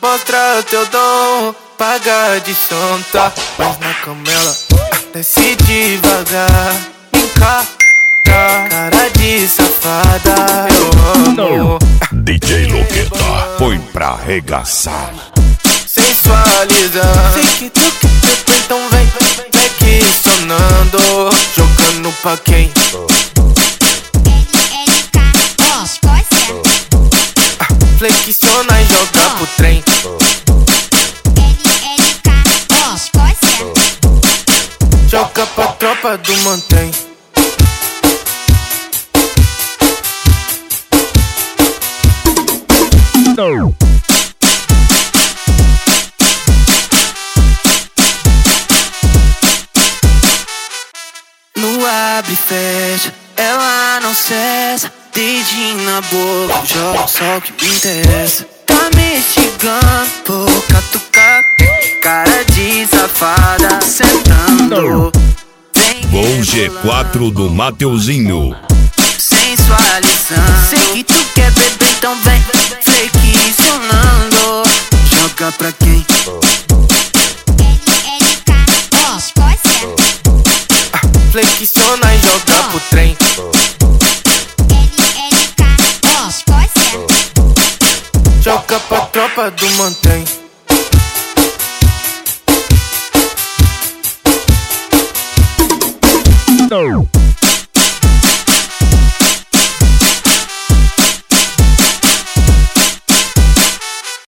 Mostra teu dom, paga de santa. Mas na cama ela desce devagar. Encara, cara de safada. Eu amo. DJ Luqueta, põe pra arregaçar. Sensualiza. Sei que tu quer beber, então vem flexionando. Jogando pra quem? Flexiona e joga pro trem. Joga pra tropa do mantém. No abre e fecha, ela não cessa. Dedinho na boca, joga só o que me interessa. Tá me instigando, vou catucar. Cara de safada, sentando. Gol G4 do Mateuzinho. Sensualizando. Sei que tu quer beber, então vem flexionando. Joga pra quem? Flexiona e joga pro trem. Joga pra tropa do mantém.